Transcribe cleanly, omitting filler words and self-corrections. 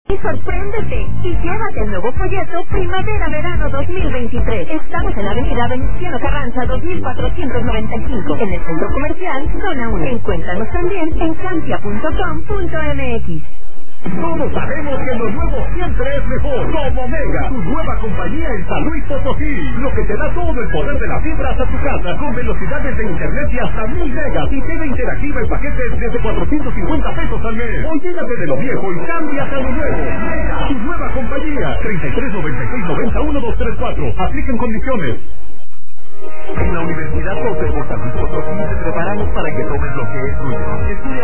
Y sorpréndete y llévate el nuevo folleto Primavera-Verano 2023. Estamos en la avenida Venustiano Carranza 2495, en el Centro Comercial Zona 1. Encuéntranos también en campia.com.mx. Todos sabemos que lo nuevo siempre es mejor. Como Mega, tu nueva compañía en San Luis Potosí. Lo que te da todo el poder de la fibra hasta tu casa, con velocidades de internet y hasta 1000 megas. Y TV interactiva en paquetes desde 450 pesos al mes. Hoy llénate de lo viejo y cambias a lo nuevo. Mega, tu nueva compañía. 3396901234. Apliquen condiciones. En la Universidad Autónoma San Luis Potosí te preparamos para que tomes lo que es tuyo. Estudia